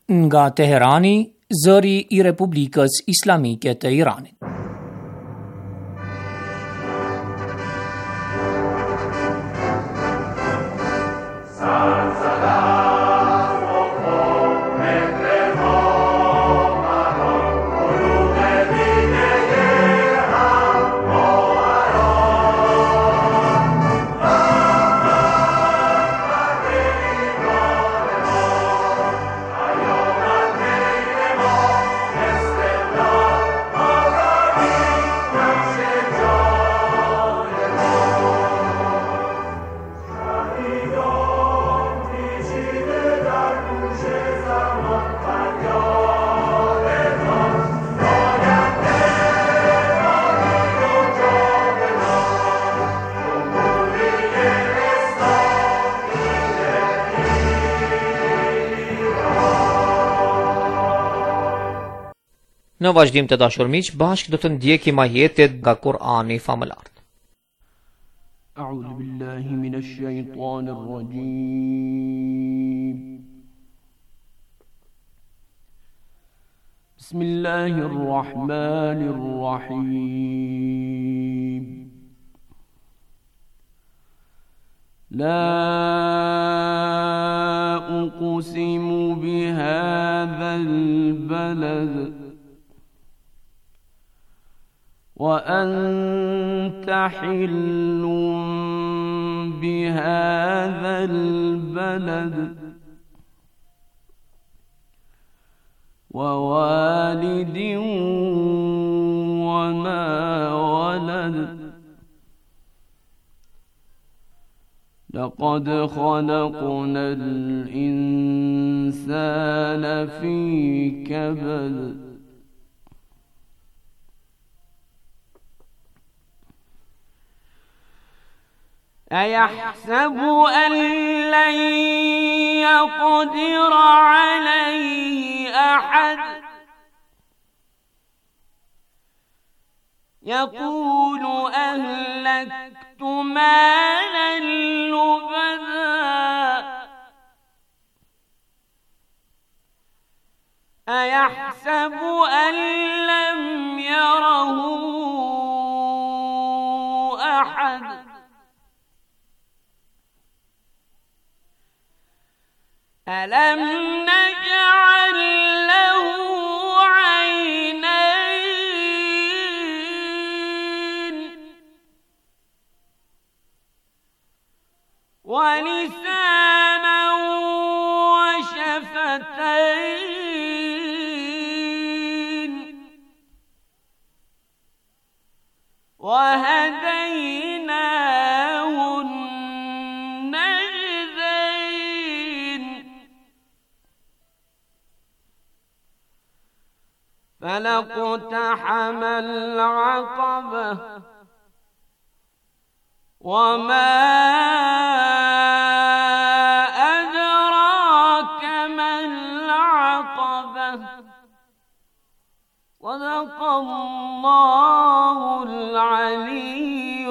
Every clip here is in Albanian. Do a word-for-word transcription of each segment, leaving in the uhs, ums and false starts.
Nga Teherani, zëri I Republikës Islamike të Iranit. Në vazhdim të dashur miq, bashkë do të ndjekim ajetet nga Kur'ani famëlart. A'udhu billahi minash shaitanir rajim. Bismillahir rahmanir rahim. La uqsimu bihadhal balad وأنت حل بهذا البلد ووالد وما ولد لقد خلقنا الإنسان في كبد أيحسب أن لن يقدر عليه أحد يقول أهلكت مالا لبدا أيحسب أن لم يره أحد ألم نجعل له عينين ولسانا وشفتين وهديناه فلاقتحم العقبة وما أدراك ما العقبة صدق الله العلي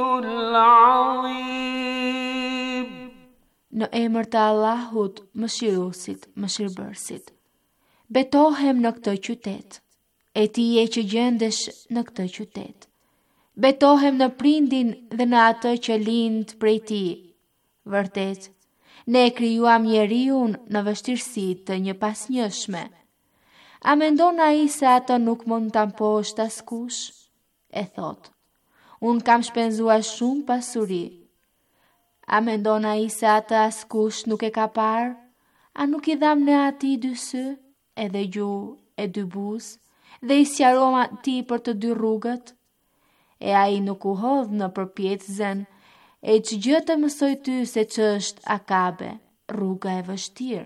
العظيم. Në emër të Allahut, mëshiruesit, mëshirbërësit. Betohem në këtë qytet, e ti e që gjendesh në këtë qytet. Betohem në prindin dhe në atë që lind prej ti. Vërtet, ne e krijuam njeriun në vështirësi të një pasnjëshme. A mendon ai se atë nuk mund ta mposhtë askush? E thot, unë kam shpenzuar shumë pasuri. A mendon ai se atë askush nuk e ka parë? A nuk i dham ne ati dy sy, edhe gjuhë e dy buzë, dhe i sqarova ti për të dy rrugët? E ai nuk u hodh në përpjetësen, e që gjë të mësoj ty se që është Akabe, rruga e vështirë.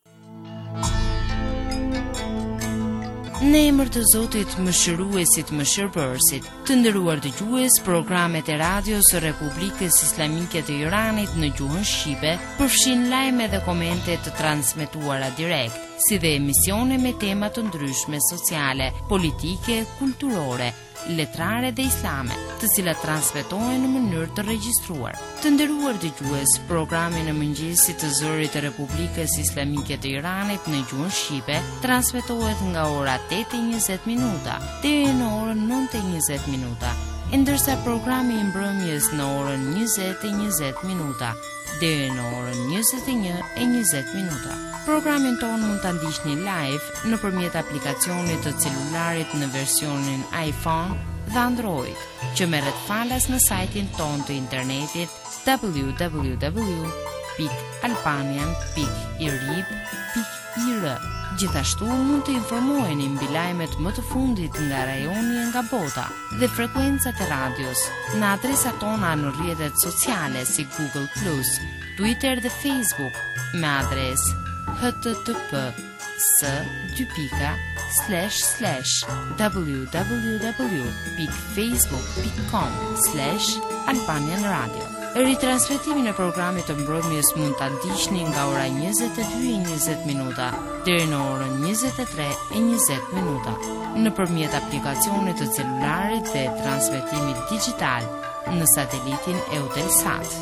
Në emër të Zotit, mëshiruesit, mëshirbërësit, të nderuar dëgjues, programet e radios së Republikës Islamike të Iranit në gjuhën shqipe përfshin lajme dhe komente të transmetuara direkt, si dhe emisione me tema të ndryshme sociale, politike, kulturore, letrare dhe islame, të cilat transmetohen në mënyrë të regjistruar. Të nderuar dëgjues, programi në mëngjesit të Zërit të Republikës Islamike të Iranit në gjuhën shqipe transmetohet nga ora tetë e njëzet minuta deri në orën nëntë e njëzet minuta, ndërsa programi i mbrëmjes në orën njëzet e njëzet minuta deri në orën njëzet e një e njëzet minuta. Programin tonë mund të ndiqni live në përmjet aplikacionit të celularit në versionin iPhone dhe Android, që merret falas në sajtin tonë të internetit w w w pikë albanian pikë i r i b pikë i r. Gjithashtu mund të informoheni mbi lajmet më të fundit nga rajoni e nga bota dhe frekuencat e radios në adresat tona në rrjetet sociale si Google plus, Twitter dhe Facebook me adresë h t t p s dy pika slash slash w w w pikë facebook pikë com slash albanian radio. Ritransmetimin e programit të mbrëmjes mund ta ndiqni nga ora njëzet e dy e njëzet minuta deri në orën njëzet e tre e njëzet minuta nëpërmjet aplikacionit të celularit dhe transmetimit digjital në satelitin Eutelsat.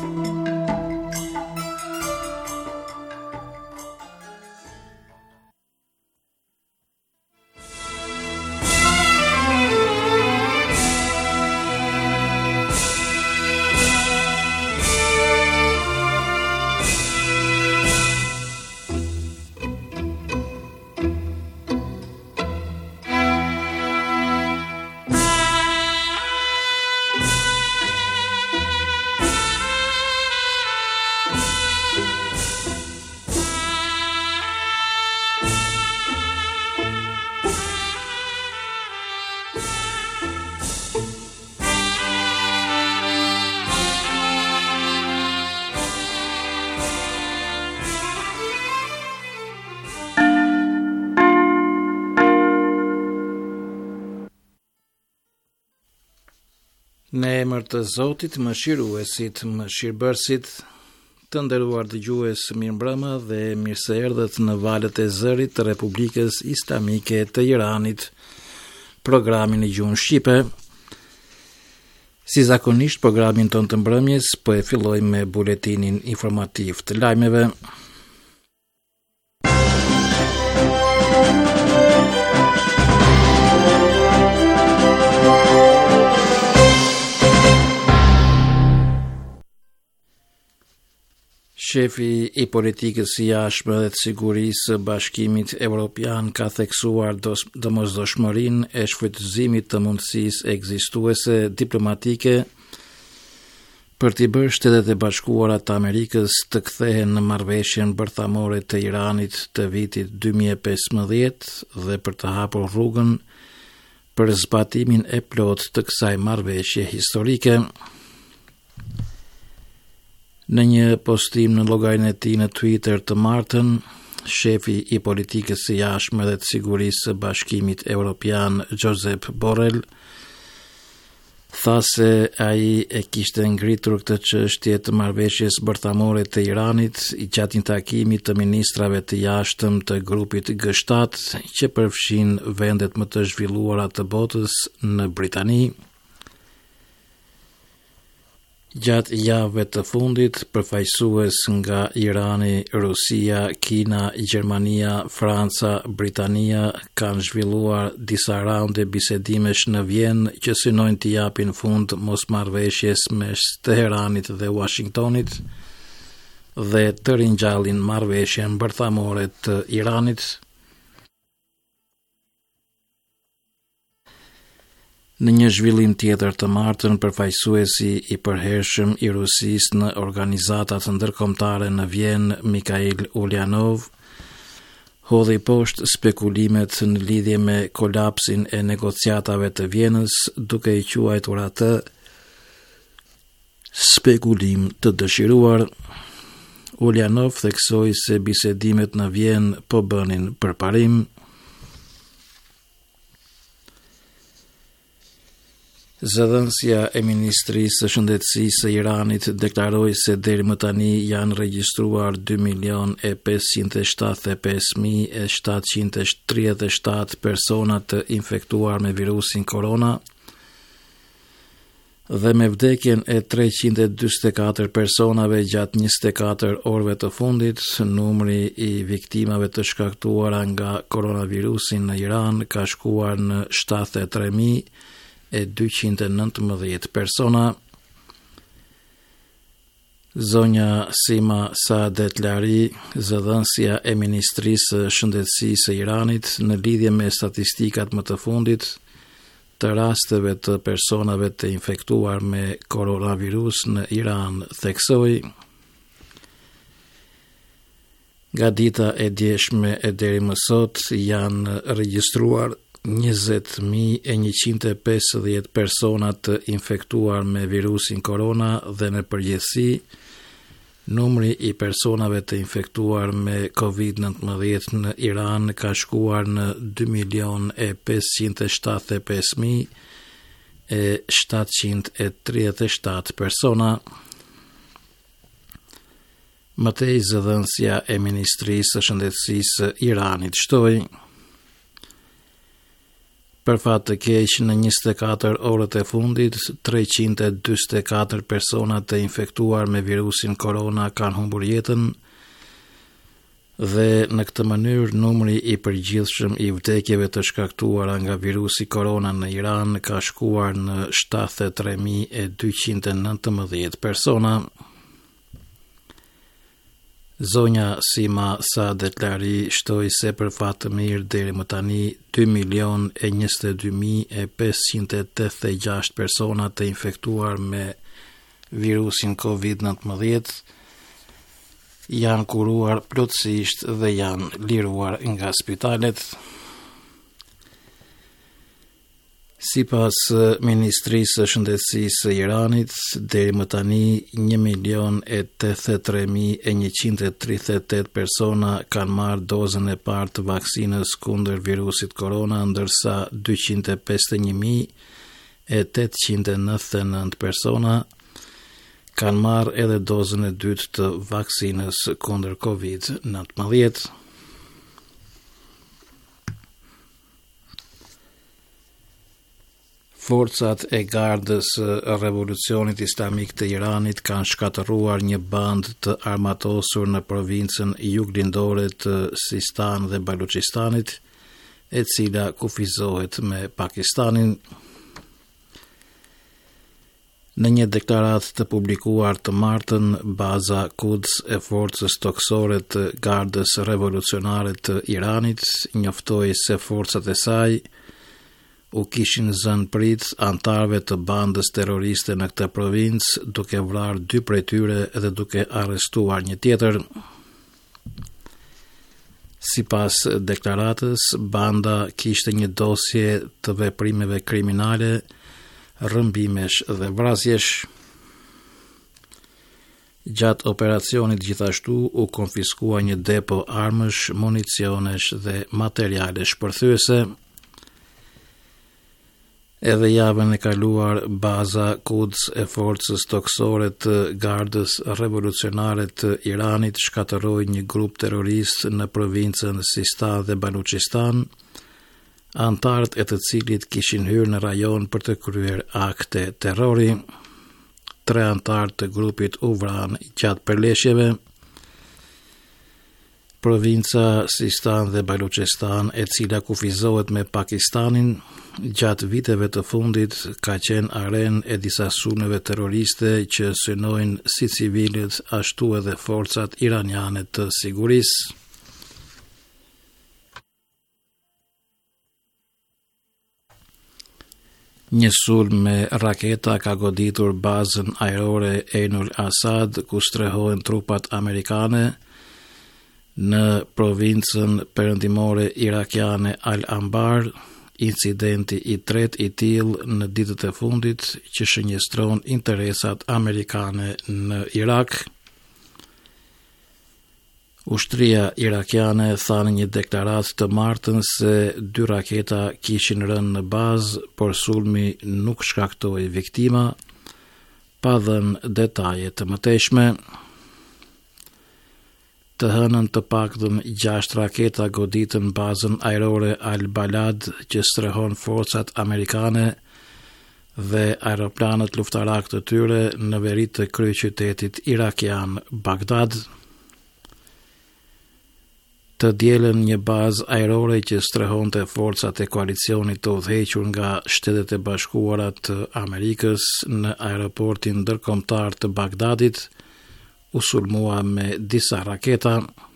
Në emër të Zotit, mëshiruesit, mëshirbërësit, të nderuar dëgjues, mirëmbrëma dhe mirë se erdhët në valët e zërit të Republikës Islamike të Iranit, programin e gjuhën shqipe. Si zakonisht, programin tonë të mbrëmjes po e fillojmë me buletinin informativ të lajmeve. Shefi i politikës së jashtme dhe të sigurisë së Bashkimit Evropian ka theksuar domosdoshmërinë e shfrytëzimit të mundësisë ekzistuese diplomatike për t'i bërë Shtetet e Bashkuara të Amerikës të kthehen në marrëveshjen bërthamore të Iranit të vitit dy mijë e pesëmbëdhjetë dhe për të hapur rrugën për zbatimin e plotë të kësaj marrëveshje historike. Në një postim në llogarin e tij në Twitter të martën, shefi i politikës së jashtme dhe të sigurisë së Bashkimit Evropian, Josep Borrell, tha se ai e kishte ngritur këtë çështje të marrëveshjes bërthamore të Iranit gjatë një takimi të ministrave të jashtëm të grupit G shtatë, që përfshin vendet më të zhvilluara të botës në Britani. Gjatë javëve të fundit, përfaqësues nga Irani, Rusia, Kina, Gjermania, Franca, Britania kanë zhvilluar disa raunde bisedimesh në Vjenë që synojnë të japin fund mosmarrëveshjes mes Teheranit dhe Washingtonit dhe të ringjallin marrëveshjen bërthamore të Iranit. Në një zhvillim tjetër të martën, përfaqësuesi i përhershëm i Rusisë në organizatat ndërkombëtare në Vjenë, Mikhail Ulyanov, hodhi poshtë spekulimet në lidhje me kolapsin e negociatave të Vjenës, duke i quajtur atë spekulim të dëshiruar. Ulyanov theksoi se bisedimet në Vjenë po bënin përparim. Zëdhënësia e Ministrisë së Shëndetësisë së Iranit deklaroi se deri më tani janë regjistruar dy milion e pesëqind e shtatëdhjetë e pesë mijë e shtatëqind e tridhjetë e shtatë persona të infektuar me virusin korona, dhe me vdekjen e treqind e dymbëdhjetë e katër personave gjatë njëzet e katër orëve të fundit, numri i viktimave të shkaktuara nga koronavirusi në Iran ka shkuar në shtatëdhjetë e tre mijë e dyqind e nëntëmbëdhjetë persona. Zonja Sima Saadet Lari, zëdhënësja e Ministrisë së Shëndetësisë së Iranit, në lidhje me statistikat më të fundit të rasteve të personave të infektuar me koronavirus në Iran, theksoi: nga dita e djeshme e deri më sot janë regjistruar njëzet mijë e njëqind e pesëdhjetë persona të infektuar me virusin korona dhe në përgjithësi numri i personave të infektuar me kovid nëntëmbëdhjetë në Iran ka shkuar në dy milion e pesëqind e shtatëdhjetë e pesë mijë e shtatëqind e tridhjetë e shtatë persona. Mëtej, zëdhënësja e Ministrisë së Shëndetësisë së Iranit shtoi: për fat të keq, në njëzet e katër orët e fundit, treqind e dymbëdhjetë e katër persona të infektuar me virusin korona kanë humbur jetën dhe në këtë mënyrë numri i përgjithshëm i vdekjeve të shkaktuara nga virusi korona në Iran ka shkuar në shtatëdhjetë e tre mijë e dyqind e nëntëmbëdhjetë persona. Zonja Sima Saadet Lari shtoi se për fat të mirë deri më tani dy milion e njëzet e dy mijë e pesëqind e tetëdhjetë e gjashtë persona të infektuar me virusin kovid nëntëmbëdhjetë janë kuruar plotësisht dhe janë liruar nga spitalet. Sipas Ministrisë së Shëndetësisë së Iranit, deri më tani një milion e tetëdhjetë e tre mijë e njëqind e tridhjetë e tetë persona kanë marrë dozën e parë të vaksinës kundër virusit korona, ndërsa dyqind e pesëdhjetë e një mijë e tetëqind e nëntëdhjetë e nëntë persona kanë marrë edhe dozën e dytë të vaksinës kundër kovid nëntëmbëdhjetë. Forcat e Gardës Revolucionit Islamik të Iranit kanë shkatëruar një bandë të armatosur në provincën juglindore të Sistan dhe Baluchistanit, e cila kufizohet me Pakistanin. Në një deklaratë të publikuar të martën, baza Quds e forcës toksore të Gardës Revolucionare të Iranit njoftoi se forcat e saj u kishin zënë prit antarëve të bandës terroriste në këtë provincë, duke vrarë dy prej tyre dhe duke arrestuar një tjetër. Sipas deklaratës, banda kishte një dosje të veprimeve kriminale, rrëmbimesh dhe vrasjesh. Gjatë operacionit gjithashtu u konfiskua një depo armësh, municionesh dhe materiale shpërthyese. Edhe javën e kaluar, baza Quds e forcës toksore të Gardës Revolucionare të Iranit shkatëroi një grup terrorist në provincën Sistan dhe Baluchistan, antarët e të cilit kishin hyrë në rajon për të kryer akte terrori. Tre antarë të grupit u vranë gjatë përleshjeve. Provinca Sistan dhe Baluchistan, e cila kufizohet me Pakistanin, gjatë viteve të fundit ka qenë arenë e disa sulmeve terroriste që synojnë si civilët ashtu edhe forcat iraniane të sigurisë. Një sulm me raketa ka goditur bazën ajrore Einul Asad, ku strehohen trupat amerikane në provincën perëndimore irakiane Al-Anbar, incidenti i tretë i tillë në ditët e fundit që shënjestron interesat amerikane në Irak. Ushtria irakiane tha në një deklaratë të martën se dy raketa kishin rënë në bazë, por sulmi nuk shkaktoi viktima, pa dhënë detaje të mëtejshme. Të hënën të paktën gjashtë raketa goditën bazën ajrore Al-Balad që strehon forcat amerikane dhe aeroplanët luftarak të tyre në veri të kryeqytetit irakian Bagdad. Të dielën një bazë ajrore që strehonte forcat e koalicionit të udhëhequr nga Shtetet e Bashkuara të Amerikës në aeroportin ndërkombëtar të Bagdadit u sulmua me disa raketa.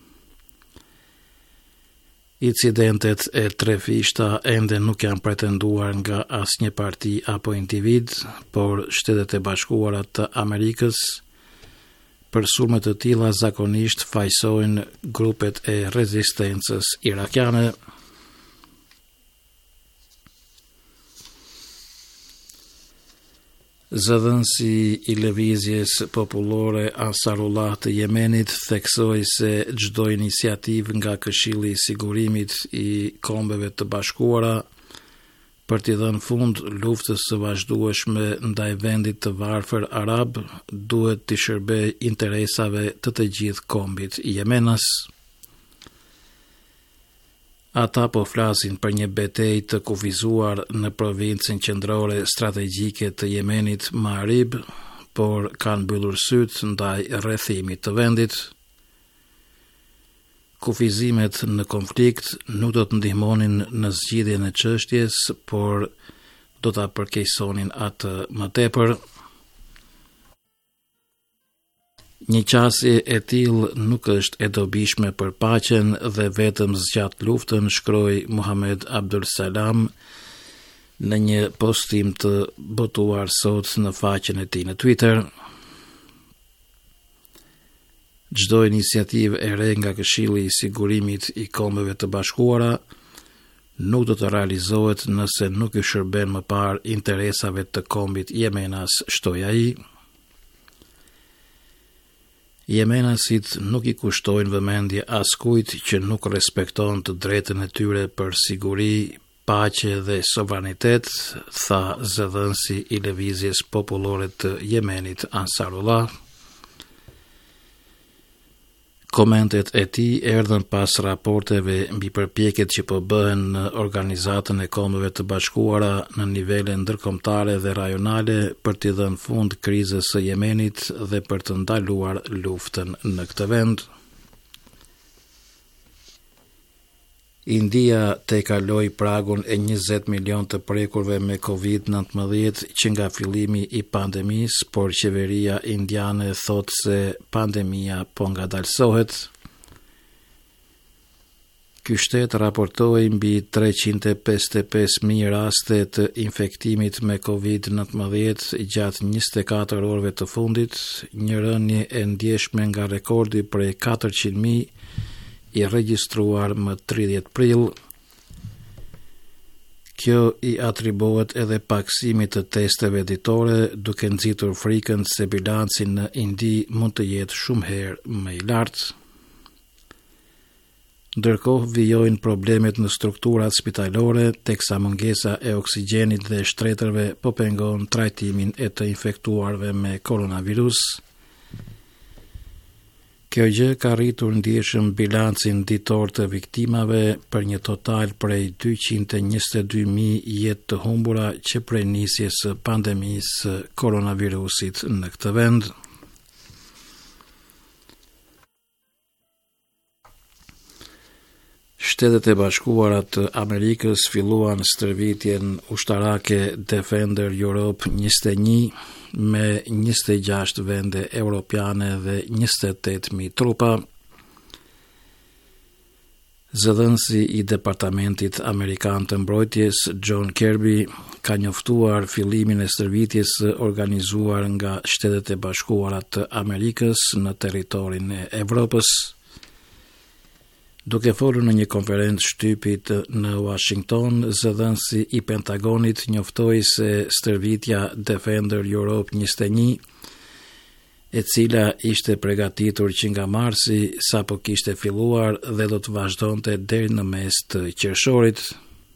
Incidentet e tre fishta ende nuk janë pretenduar nga asnjë parti apo individ, por Shtetet e Bashkuara të Amerikës për sulme të tilla zakonisht fajsojnë grupet e rezistencës irakiane. Zëdhënësi i lëvizjes popullore Ansarullah të Jemenit theksoi se çdo iniciativë nga Këshilli i Sigurimit i Kombeve të Bashkuara për t'i dhënë fund luftës së vazhdueshme ndaj vendit të varfër arab duhet të shërbejë interesave të të gjithë kombit jemenas. Ata po flasin për një betejë të kufizuar në provincën qendrore strategjike të Jemenit Marib, por kanë mbyllur sytë ndaj rrethimit të vendit. Kufizimet në konflikt nuk do të ndihmonin në zgjidhjen e çështjes, por do ta përkeqësonin atë më tepër. Një qasje e tillë nuk është e dobishme për paqen dhe vetëm zgjat luftën, shkroi Muhammed Abdul Salam në një postim të botuar sot në faqen e tij në Twitter. Çdo iniciativë e re nga Këshilli i Sigurimit i Kombeve të Bashkuara nuk do të realizohet nëse nuk i shërben më parë interesave të kombit jemenas, shtoi ai. Jemenasit nuk i kushtojnë vëmendje askujt që nuk respekton të drejtën e tyre për siguri, paqe dhe sovranitet, tha zëdhënësi i lëvizjes popullore të Jemenit Ansarullah. Komentet e tij erdhën pas raporteve mbi përpjekjet që po bëhen në Organizatën e Kombeve të Bashkuara në nivele ndërkombëtare dhe rajonale për t'i dhënë fund krizës së Jemenit dhe për të ndaluar luftën në këtë vend. India te kaloi pragun e njëzet milion të prekurve me covid nëntëmbëdhjetë që nga fillimi i pandemisë, por qeveria indiane thot se pandemia po ngadalsohet. Ky shtet raportoi mbi treqind e pesëdhjetë e pesë mijë raste të infektimit me covid nëntëmbëdhjetë gjatë njëzet e katër orëve të fundit, një rënje e ndjeshme nga rekordi prej katërqind mijë i regjistruar më tridhjetë prill. Kjo i atribuohet edhe paksimit të testeve ditore, duke nxitur frikën se bilanci në Indi mund të jetë shumë herë më i lartë. Ndërkohë vijojnë problemet në strukturat spitalore, teksa mungesa e oksigjenit dhe shtretërve po pengon trajtimin e të infektuarve me koronavirus. Kjo gjë ka rritur ndjeshëm bilancin ditor të viktimave për një total prej dyqind e njëzet e dy mijë jetë të humbura që prej nisjes së pandemisë së koronavirusit në këtë vend. Shtetet e Bashkuara të Amerikës filluan stërvitjen ushtarake Defender Europe njëzet e një me njëzet e gjashtë vende europiane dhe njëzet e tetë mijë trupa. Zëdhënësi i Departamentit Amerikan të Mbrojtjes, John Kirby, ka njoftuar fillimin e stërvitjes së organizuar nga Shtetet e Bashkuara të Amerikës në territorin e Evropës. Duke folur në një konferencë shtypit në Washington, zëdhënësi i Pentagonit njoftoi se stërvitja Defender Europe njëzet e një, e cila ishte përgatitur që nga marsi sapo kishte filluar dhe do të vazhdonte deri në mes të qershorit.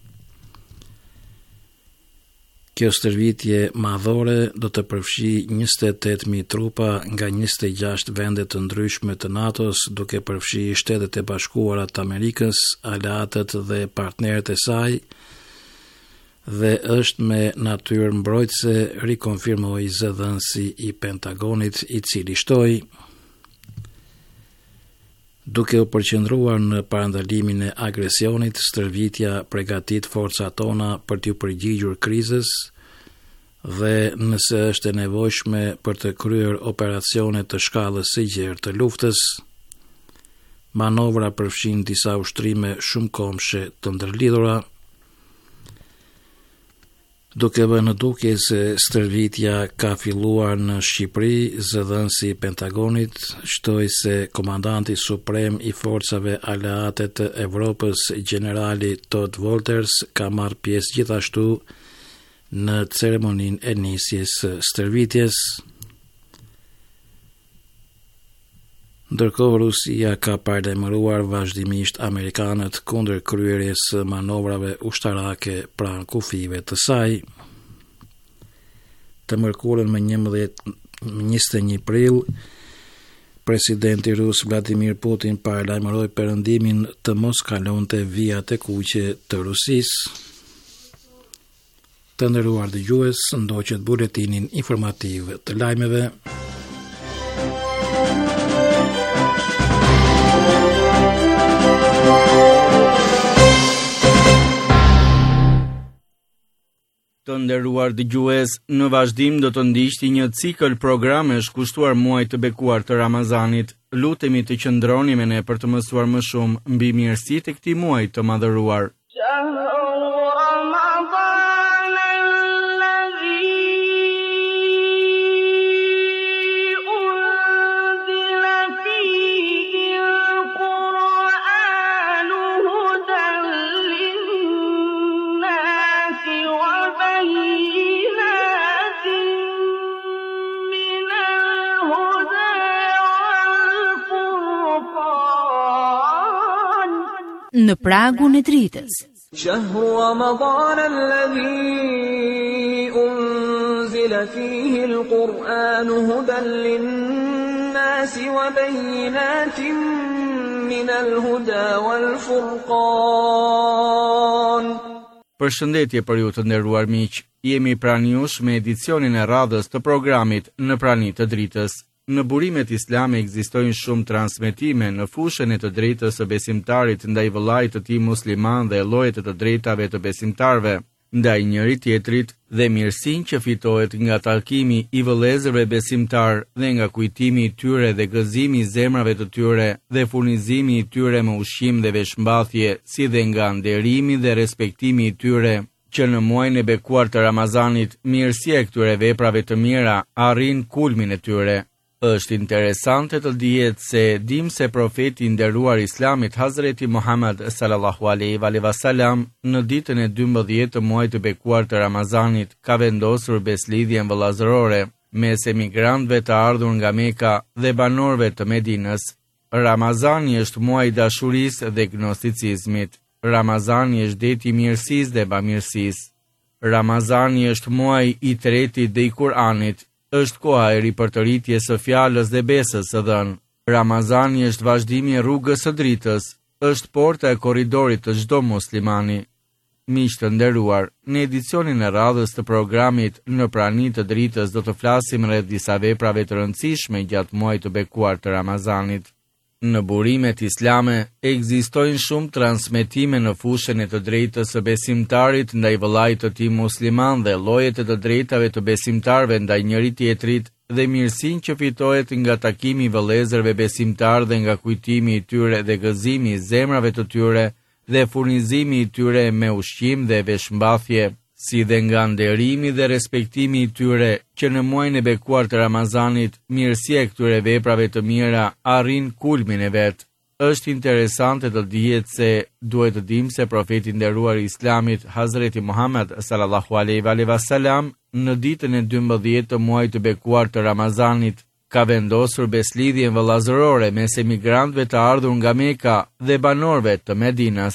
Kjo stërvitje madhore do të përfshijë njëzet e tetë mijë trupa nga njëzet e gjashtë vende të ndryshme të NATO-s, duke përfshijë Shtetet e Bashkuara të Amerikës, aleatët dhe partnerët e saj, dhe është me natyrë mbrojtëse, rikonfirmoi zëdhënësi i Pentagonit, i cili shtoi: duke u përqendruar në parandalimin e agresionit, stërvitja përgatit forcat tona për t'u përgjigjur krizës dhe nëse është e nevojshme për të kryer operacione të shkallës së gjerë të luftës. Manovra përfshin disa ushtrime shumë komshe të ndërlidhura, duke vënë dukje se stërvitja ka filluar në Shqipëri. Zëdhënësi i Pentagonit shtoi se komandanti suprem i forcave aleate të Evropës, generali Todd Wolters, ka marrë pjesë gjithashtu në ceremoninë e nisjes së stërvitjes. Ndërkohë, Rusia ka paralajmëruar vazhdimisht amerikanët kundër kryerjes së manovrave ushtarake pranë kufive të saj. Të mërkurën me njëzet e një prill, presidenti rus Vladimir Putin paralajmëroi perëndimin të mos kalonte vijat e kuqe të Rusisë. Të nderuar dëgjues, ndoqët buletinin informativ të lajmeve. Të nderuar dëgjues, në vazhdim do të ndiqni një cikël programesh kushtuar muajit të bekuar të Ramazanit. Lutemi të qëndroni me ne për të mësuar më shumë mbi mirësitë e këtij muaji të madhëruar. Në pragun e dritës. Shahru Ramadan alladhi unzila fihi al-Qur'an hudan lin-nasi wa bayyinatin min al-huda wal-furqan. Përshëndetje për ju të nderuar miq. Jemi pranë jush me edicionin e radhës të programit Në prani të dritës. Në burimet islame ekzistojnë shumë transmetime në fushën e të drejtës së besimtarit ndaj vëllait të tij musliman dhe llojet e të drejtave të besimtarve ndaj njëri tjetrit dhe mirësinë që fitohet nga takimi i vëllezërve besimtar dhe nga kujtimi i tyre dhe gëzimi i zemrave të tyre dhe furnizimi i tyre me ushqim dhe veshmbathje, si dhe nga nderimi dhe respektimi i tyre, që në muajin e bekuar të Ramazanit mirësia e këtyre veprave të mira arrin kulmin e tyre. Është interesante të dihet se dim se profeti i nderuar Islamit Hazreti Muhammed sallallahu alaihi wasallam në ditën e dymbëdhjetë të muajit të bekuar të Ramazanit ka vendosur beslidhjen vëllazërore mes emigrantëve të ardhur nga Meka dhe banorëve të Medinës. Ramazani është muaji i dashurisë dhe gnosticizmit. Ramazani është deti i mirësisë dhe bamirësisë. Ramazani është muaji i tretë dhe i Kur'anit. Është koha e ripërtëritjes së fjalës dhe besës së dhënë. Ramazani është vazhdimi i rrugës së dritës, është porta e korridorit të çdo muslimani. Miq të nderuar, në edicionin e radhës të programit Në prani të dritës do të flasim rreth disa veprave të rëndësishme gjatë muajit të bekuar të Ramazanit. Në burimet islame ekzistojnë shumë transmetime në fushën e të drejtës së besimtarit ndaj vëllait të tij musliman dhe llojet e të drejtave të besimtarëve ndaj njëri tjetrit dhe mirësinë që fitohet nga takimi i vëllezërve besimtar dhe nga kujtimi i tyre dhe gëzimi i zemrave të tyre dhe furnizimi i tyre me ushqim dhe veshmbathje, si dhe nga nderimi dhe respektimi i tyre, që në muajin e bekuar të Ramazanit, mirësia e këtyre veprave të mira arrin kulmin e vet. Është interesante të dihet se duhet të dimë se profeti i nderuar i Islamit Hazreti Muhammed sallallahu alaihi wasallam në ditën e dymbëdhjetë të muajit të bekuar të Ramazanit ka vendosur beslidhjen vëllazërore mes emigrantëve të ardhur nga Meka dhe banorëve të Medinës.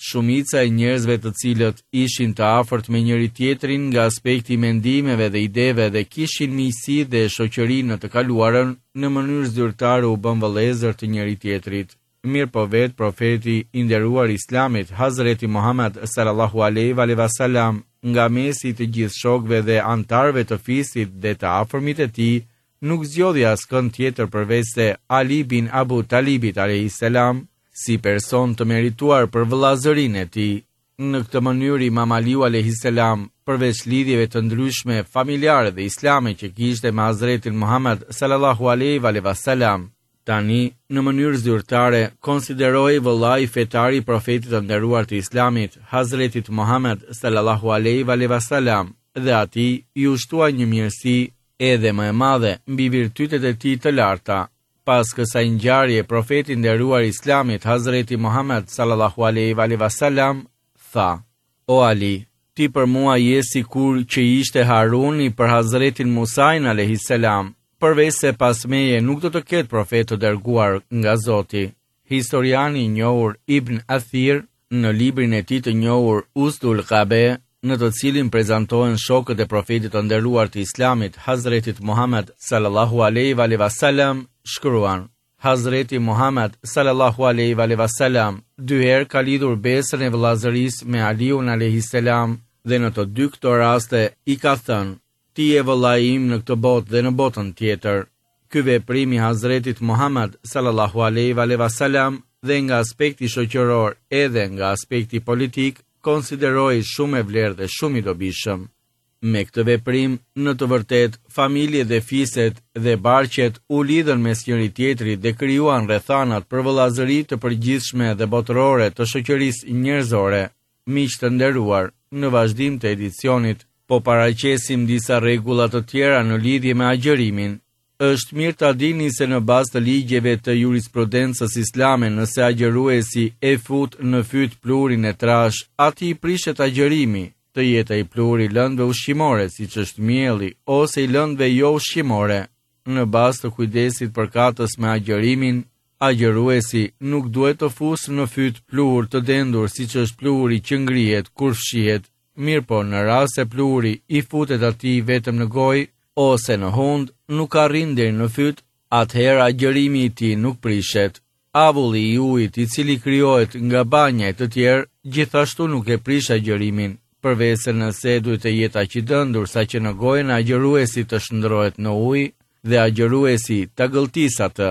Shumica e njerëzve të cilët ishin të afërt me njëri tjetrin nga aspekti i mendimeve dhe ideve dhe kishin miqësi dhe shoqëri në të kaluarën, në mënyrë zyrtare u bën vëllezër të njëri tjetrit. Mirë po vetë profeti i nderuar Islamit, Hazreti Muhammed sallallahu alaihi wasallam, nga mesi të gjithë shokëve dhe antarëve të fisit dhe të afërmit e tij, nuk zgjodhi askënd tjetër përveç se Ali bin Abu Talibit alayhis salam, si person të merituar për vëllazërinë e tij. Në këtë mënyrë Imam Aliu alayhis salam, përveç lidhjeve të ndryshme familjare dhe islame që kishte me Hazretin Muhammed sallallahu alaihi wasallam, tani në mënyrë zyrtare konsideroi vëllai fetari profetit të nderuar të Islamit, Hazretit Muhammed sallallahu alaihi wasallam, dhe atij i shtua një mirësi edhe më e madhe mbi virtytet e tij të larta. Pas kësaj ngjarje, profeti i nderuar Islamit, Hazreti Muhammed sallallahu alaihi wasallam, tha: O Ali, ti për mua je sikur që ishte Haruni për Hazretin Musain alayhis salam, përveç se pas meje nuk do të ketë profet të dërguar nga Zoti. Historiani i njohur Ibn Athir, në librin e tij të njohur Usdul Qabe, në të cilin prezantohen shokët e profetit të nderuar të Islamit, Hazretit Muhammed sallallahu alaihi wasallam, shkruan: Hazreti Muhammed sallallahu alaihi wasallam dy herë ka lidhur besën e vëllazërisë me Aliun alayhis salam dhe në të dy këto raste i ka thënë: ti je vëllai im në këtë botë dhe në botën tjetër. Ky veprim i Hazretit Muhammed sallallahu alaihi wasallam dhe nga aspekti shoqëror edhe nga aspekti politik konsideroi shumë e vlerë dhe shumë i dobishëm. Me këtë veprim, në të vërtet, familje dhe fiset dhe barqet u lidhen mes njëri tjetrit dhe krijuan rrethanat për vëllazëri të përgjithshme dhe botërore të shoqërisë njerëzore. Miq të nderuar, në vazhdim të edicionit, po paraqesim disa rregulla të tjera në lidhje me agjërimin. Është mirë ta dini se në bazë të ligjeve të jurisprudencës islame, nëse agjëruesi e fut në fyt pluhurin e trash, atij i prishet agjërimi, të jetë ai pluhuri i lëndëve ushqimore, siç është mielli, ose i lëndëve jo ushqimore. Në bazë të kujdesit përkatës me agjërimin, agjëruesi nuk duhet të fusë në fyt pluhur të dendur, siç është pluhuri që ngrihet kur fshihet. Mirë po, në rast se pluhuri i futet atij vetëm në gojë ose në hund, nuk arrin deri në fyt, atëherë agjërimi i tij nuk prishet. Avulli i ujit i cili krijohet nga banja e të tjerë, gjithashtu nuk e prish agjërimin, përveç se nëse duhet të jetë aq i dëndur saqë në gojën e agjëruesit të shndrohet në ujë dhe agjëruesi ta gëlltisë atë.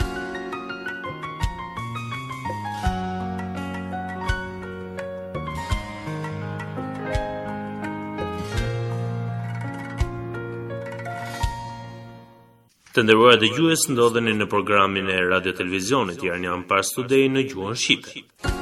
Të nderuar dëgjues, ndodheni në programin e Radio Televizionit Iranian Pars Today në gjuhën shqipe.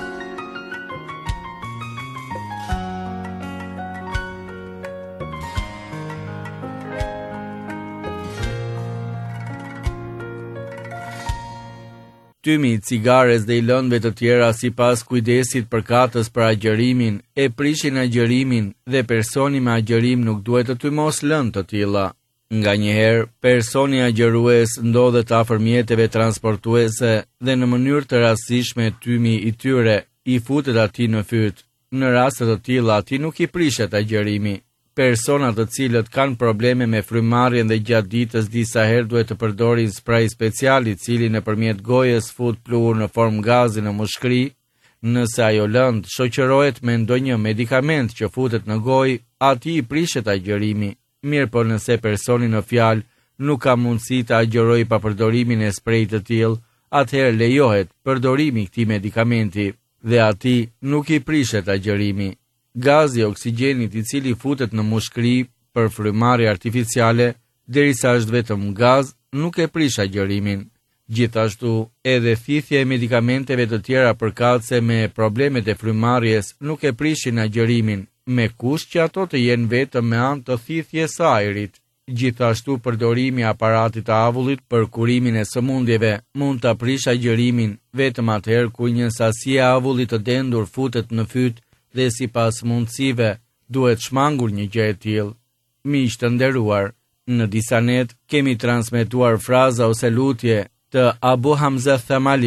Tymi i cigares dhe i lëndëve të tjera sipas kujdesit përkatës për agjërimin, e prishin agjërimin dhe personi me agjërim nuk duhet të tymos lëndë të tilla. Nga njëherë, personi agjërues ndodhet afër mjeteve transportuese dhe në mënyrë të rastishme tymi i tyre i futet atij në fyt. Në raste të tilla atij nuk i prishet agjërimi. Persona të cilët kanë probleme me frymarrjen dhe gjatë ditës disa herë duhet të përdorin spray special i cili nëpërmjet gojës fut pluhur në formë gazi në mushkëri. Nëse ajo lëndë shoqërohet me ndonjë medikament që futet në gojë, atij i prishet agjërimi. Mirë po nëse personi në fjalë nuk ka mundësi të agjërojë pa përdorimin e sprejt të tillë, atëherë lejohet përdorimi i këtij medikamenti dhe atij nuk i prishet agjërimi. Gazi i oksigjenit i cili futet në mushkëri për frymarrje artificiale, derisa është vetëm gaz, nuk e prish agjërimin. Gjithashtu, edhe thithja e medikamenteve të tjera përkatëse me problemet e frymarrjes nuk e prishin agjërimin, me kusht që ato të jenë vetëm me anë të thithjes së ajrit. Gjithashtu përdorimi i aparatit të avullit për kurimin e sëmundjeve mund ta prish agjërimin vetëm atëherë kur një sasi e avullit të dendur futet në fyt dhe sipas mundësive duhet shmangur një gjë e tillë. Miq të nderuar, në disa net kemi transmetuar fraza ose lutje të Abu Hamza Thamali,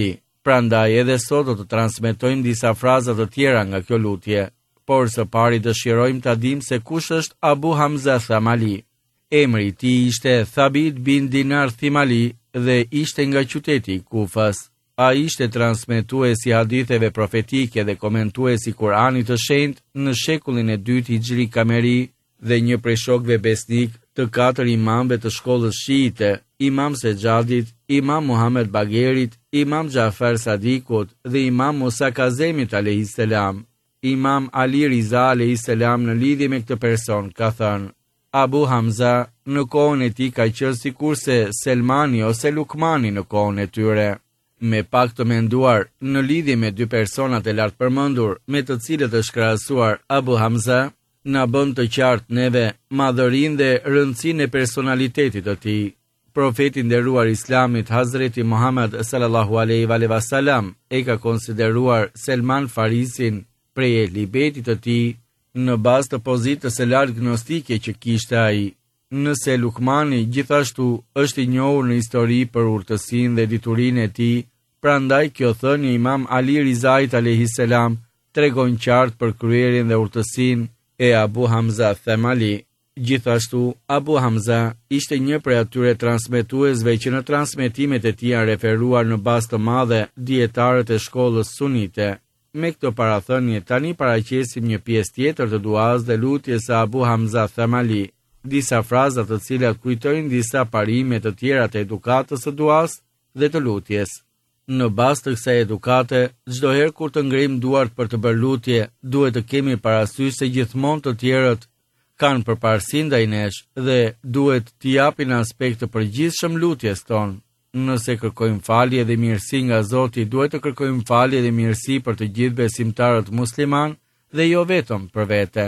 Prandaj edhe sot do të transmetojmë disa fraza të tjera nga kjo lutje, por së pari dëshirojmë ta dimë se kush është Abu Hamza Thamali. Emri i tij ishte Thabit bin Dinar Thimali dhe ishte nga qyteti i Kufas. Ai ishte transmetuesi i haditheve profetike dhe komentuesi i Kuranit të shenjtë në shekullin e dytë Hijri Kameri dhe një prej shokëve besnik të katër imamëve të shkollës shiite, Imam Sejadit, Imam Muhammed Bagherit, Imam Jafar Sadikut dhe Imam Musa Kazemit alayhis salam. Imam Ali Riza alayhis salam në lidhje me këtë person ka thënë: Abu Hamza në kohën e tij ka qenë sikurse Selmani ose Lukmani në kohën e tyre. Me pak të menduar në lidhje me dy personat e lartë përmendur me të cilët është krahasuar Abu Hamza, na bën të qartë neve madhërinë dhe rëndësinë e personalitetit të tij. Profeti nderuar Islamit Hazreti Muhammed sallallahu alaihi wa sallam e ka konsideruar Selman Farisin prej e libetit të tij në bazë të pozitës së lartë gnostike që kishte ai. Nëse Lukmani gjithashtu është i njohur në histori për urtësinë dhe diturinë e tij, prandaj kjo thënie Imam Ali Rizait alayhis salam tregon qartë për kryerjen dhe urtësinë e Abu Hamza Thamali. Gjithashtu, Abu Hamza ishte një prej atyre transmetuesve që në transmetimet e tij janë referuar në bazë të madhe dietarët e shkollës sunite. Me këto parathënie tani paraqesim një pjesë tjetër të duaz dhe lutjes së Abu Hamza Thamali, disa fraza të cilat kujtojnë disa parime të tjera të edukatës së duas dhe të lutjes. Në bazë të kësaj edukate, çdo herë kur të ngrim duart për të bërë lutje, duhet të kemi parasysh se gjithmonë të tjerët kanë përparësi ndaj nesh dhe duhet t'i japin aspekt të përgjithshëm lutjes tonë. Nëse kërkojmë falje dhe mirësi nga Zoti, duhet të kërkojmë falje dhe mirësi për të gjithë besimtarët musliman dhe jo vetëm për vete.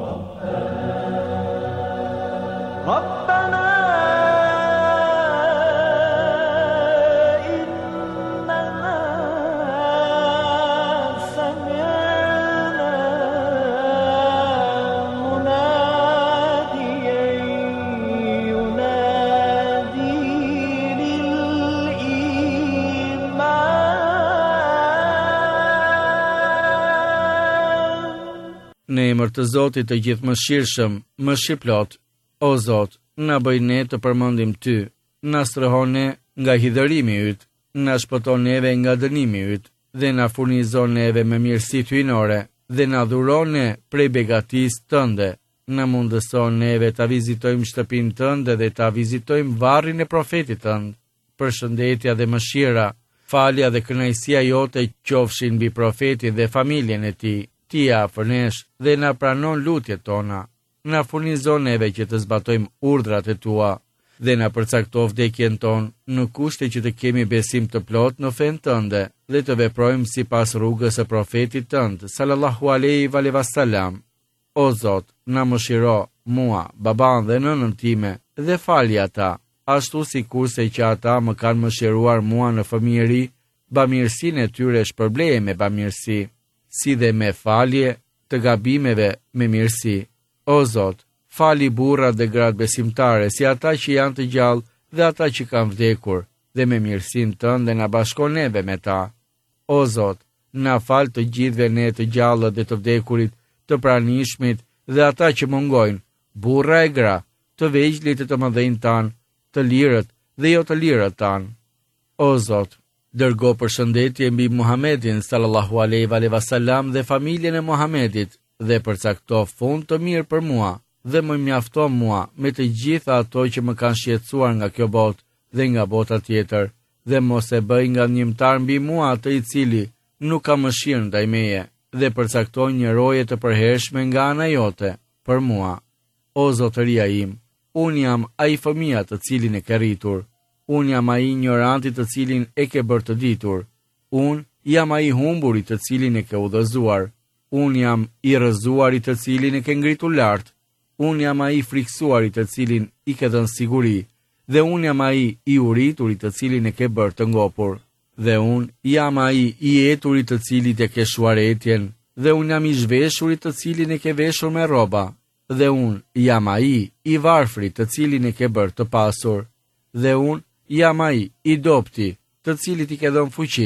Në emër të Zotit të gjithëmëshirshëm, mëshirëplot, o Zot, na bëj ne të përmendim ty, na strehon ne nga hidhërimi yt, na shpëton neve nga dënimi yt, dhe na furnizon neve me mirësi hyjnore, dhe na dhuron ne prej begatisë tënde. Na mundëson neve ta vizitojmë shtëpinë tënde dhe ta vizitojmë varrin e profetit tënd. Përshëndetja dhe mëshira, falja dhe kënaqësia jote qofshin mbi profetin dhe familjen e tij. Ti afër nesh dhe na pranon lutjet tona. Na furnizon neve që të zbatojmë urdhrat e tua dhe na përcakto vdekjen tonë në kushte që të kemi besim të plot në fen tënde dhe të veprojmë sipas rrugës së profetit tënd sallallahu alaihi wa sallam. O Zot, na mëshiro mua, baban dhe nënën time dhe falje ata, ashtu sikurse që ata më kanë mëshiruar mua në fëmijëri, bamirësinë e tyre shpërbleje me bamirësi, si dhe me falje të gabimeve me mirësi. O Zot, fali burrat dhe gratë besimtare, si ata që janë të gjallë dhe ata që kanë vdekur, dhe me mirësinë tënde na bashkon neve me ta. O Zot, na fal të gjithëve ne të gjallët dhe të vdekurit, të pranishmit dhe ata që mungojnë, burra e gra, të vegjëlit e të mëdhenj tanë, të lirët dhe jo të lirët tanë. O Zot, dërgo përshëndetje mbi Muhamedin sallallahu alaihi wa sallam dhe familjen e Muhamedit dhe përcakto fund të mirë për mua dhe më mjafto mua me të gjitha ato që më kanë shqetësuar nga kjo botë dhe nga bota tjetër dhe mos e bëj nga ndjimtar mbi mua atë i cili nuk ka mëshirë ndaj meje dhe përcaktoj një roje të përhershme nga ana jote për mua. O Zotëria im, unë jam ai fëmia të cilin e ke rritur. Unë jam ai ignoranti të cilin e ke bërë të ditur. Unë jam ai humburi të cilin e ke udhëzuar. Unë jam i rrëzuari të cilin e ke ngritur lart. Unë jam ai friksuari të cilin i ke dhënë siguri. Dhe unë jam ai i urituri të cilin e ke bërë të ngopur. Dhe unë jam ai i eturi të cilit e ke shuar etjen. Dhe unë jam i zhveshuri të cilin e ke veshur me rroba. Dhe unë jam ai i varfrit të cilin e ke bërë të pasur. Dhe unë jam ai i dopti, të cilit i ke dhënë fuqi,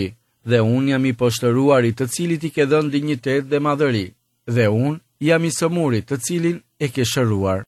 Dhe unë jam i poshtëruar i të cilit i ke dhënë dinjitet dhe madhëri, dhe unë jam i sëmurit të cilin e ke shëruar.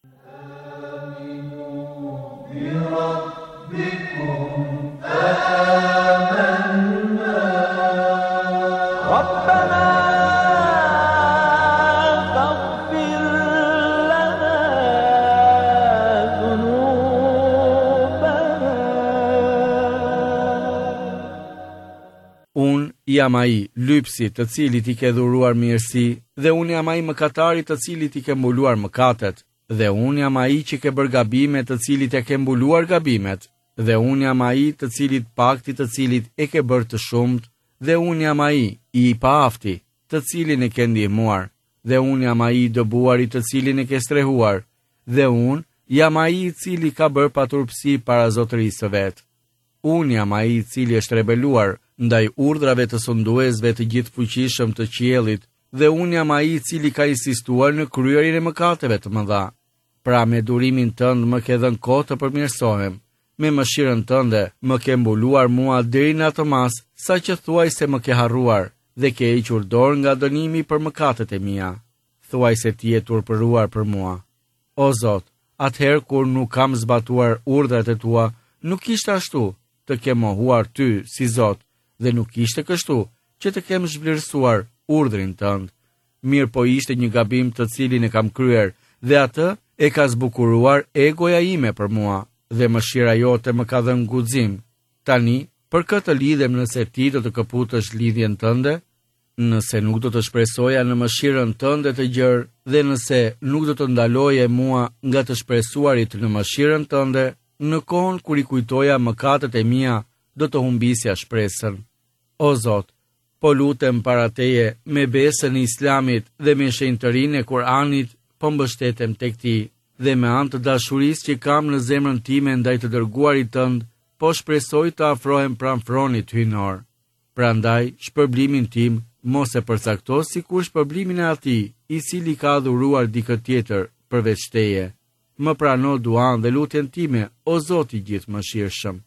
Unë jam ai lypsi të cilit i ke dhuruar mirësi, dhe unë jam ai mëkatari të cilit i ke mbuluar mëkatet, dhe unë jam ai që ke bërë gabime të cilit e ke mbuluar gabimet, dhe unë jam ai të cilit pakti të cilit e ke bërë të shumët, dhe unë jam ai i paafti të cilin e ke ndihmuar, dhe unë jam ai i dëbuari të cilin e ke strehuar, dhe unë jam ai i cili ka bërë paturpsi para zotërisë së vet. Unë jam ai i cili është rebeluar ndaj urdhrave të sunduesve të gjithë fuqishëm të qiellit, dhe unë jam ai i cili ka insistuar në kryerjen e mëkateve të mëdha. Pra me durimin tënd më ke dhënë kohë të përmirësohem, me mëshirën tënde më ke mbuluar mua deri në atë mas, sa që thuaj se më ke harruar, dhe ke hequr dorë nga dënimi për mëkatet e mia. Thuaj se ti je turpëruar për mua. O Zot, atëherë kur nuk kam zbatuar urdhrat e tua, nuk ishte ashtu të kem mohuar ty si Zot, dhe nuk ishte kështu që të kem zhvlerësuar urdhrin tënd. Mirë po ishte një gabim të cilin e kam kryer, dhe atë e ka zbukuruar egoja ime për mua, dhe mëshira jote më ka dhënë guxim. Tani, për këtë lidhem nëse ti do të këputësh lidhjen tënde, nëse nuk do të shpresoja në mëshirën tënde të gjerë, dhe nëse nuk do të ndaloje mua nga të shpresuarit në mëshirën tënde, në kohën kur i kujtoja mëkatet e mia, do të humbisja shpresën. O Zot, po lutem para teje me besën e Islamit dhe me shenjtërinë e Kur'anit, po mbështetem tek ti, dhe me anë të dashurisë që kam në zemrën time ndaj të dërguarit tënd, po shpresoj të afrohem pranë fronit hyjnor. Prandaj, shpërblimin tim mos e përcakto sikur shpërblimin e atij, i cili ka adhuruar dikë tjetër përveç teje. Më prano duan dhe lutjen time, o Zoti i gjithë mëshirshëm.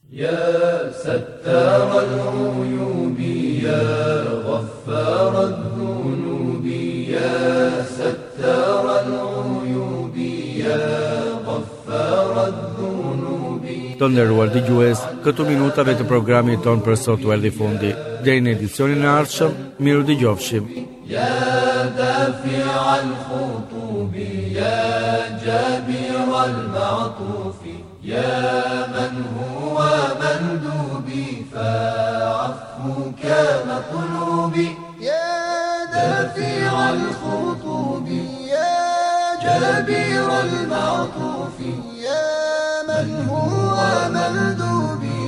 Ya sattar al-uyubi, ya ghaffar al-dhunubi, ya sattar al-uyubi, ya ghaffar al-dhunubi. Të nderuar dëgjues, këtu minutave të programit ton për sot u erdhi fundi. Deri në edicionin e ardhshëm, miru dëgjofshim. Ya dafi' al-khutubi, ya جابر المعطوف يا من هو مندوبي فعفوك مطلوبي يا دافع الخطوب يا جابر المعطوف يا من هو مندوبي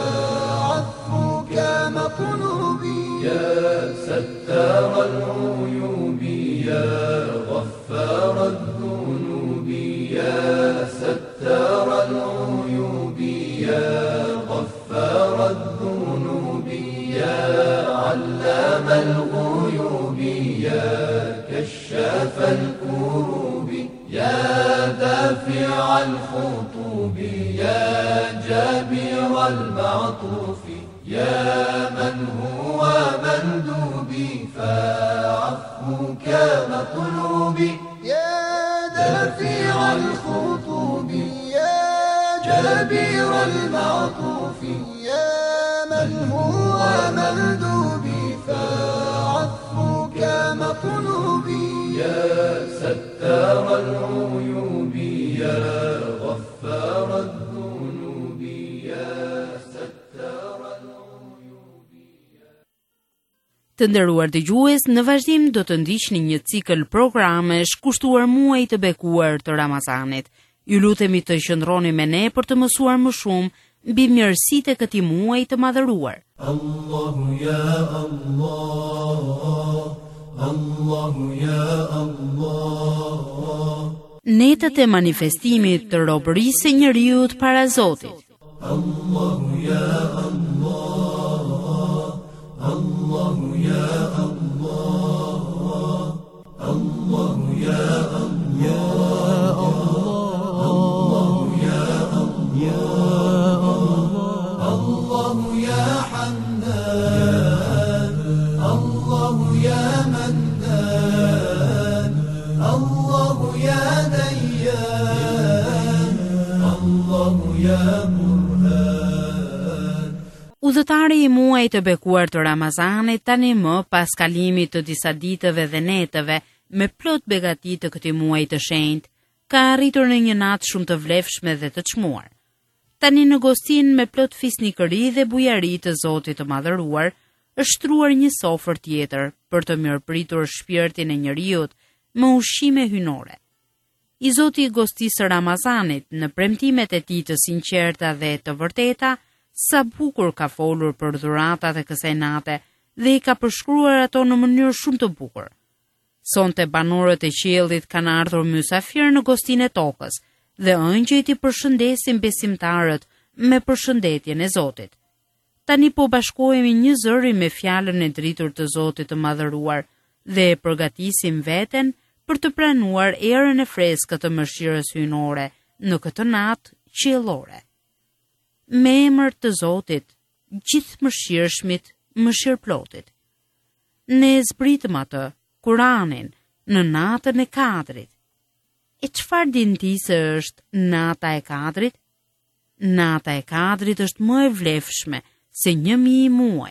فعفوك مطلوبي يا ستار العيوب يا غفار الذنوب يا ستار العيوب يا غفار الذنوب يا علام الغيوب يا كشاف الكروب يا دافع الخطوب يا جابر المعطوف يا من هو مندوبي فعفوك مطلوبي يا دافع الخطوب يا جابر المعطوف يا من هو مندوبي فعفوك مطلوبي يا ستار العيوب يا غفار الذنوب يا ستار العيوب. Të nderuar dëgjues, në vazhdim do të ndiqni një cikël programesh kushtuar muajit të bekuar të Ramazanit. Ju lutemi të qëndroni me ne për të mësuar më shumë mbi mirësitë e këtij muaji të madhëruar. Allahu ya Allah, Allahu ya Allah. Netët e manifestimit të robërisë së njeriut para Zotit. Allahu ya Allah, Allahu ya Allah, Allahu ya Allah, Allahu ya Allah, Allahu ya Hannan. muaj të bekuar të Ramazanit, tani më pas kalimit të disa ditëve dhe netëve me plot begati të këtij muaji të shenjtë, ka arritur në një natë shumë të vlefshme dhe të çmuar. Tani në Gostin me plot fisnikëri dhe bujari të Zotit të Madhëruar, është shtruar një sofër tjetër për të mirëpritur shpirtin e njeriut me ushqime hynore. I Zoti i Gostisë së Ramazanit, në premtimet e tij të sinqerta dhe të vërteta, sa bukur ka folur për dhuratat e kësaj nate dhe i ka përshkruar ato në mënyrë shumë të bukur. Sonte banorët e qiellit kanë ardhur mysafir në Gostinë e tokës dhe ëngjëjt i përshëndesin besimtarët me përshëndetjen e Zotit. Tani po bashkohemi një zëri me fjalën e dritur të Zotit të Madhëruar dhe e përgatisim veten për të pranuar erën e freskët të mëshirës hyjnore në këtë natë qiellore. Me emër të Zotit, gjithë mëshirshmit, mëshirëplotit. Ne zbritëm atë, Kuranin, në natën e Kadrit. E çfarë din ti se është nata e Kadrit? Nata e Kadrit është më e vlefshme se një mijë muaj.